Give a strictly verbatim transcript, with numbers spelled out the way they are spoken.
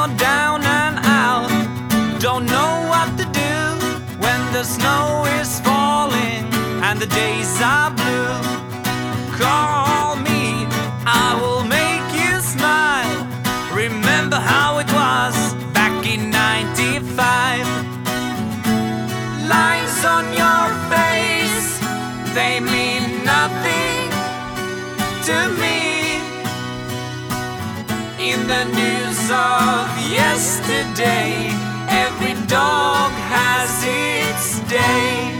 you're down and out, don't know what to do when the snow is falling and the days are blue. Call me, I will make you smile. Remember how it was back in ninety-five. Lines on your face, they mean nothing to me. In the news of yesterday, every dog has its day.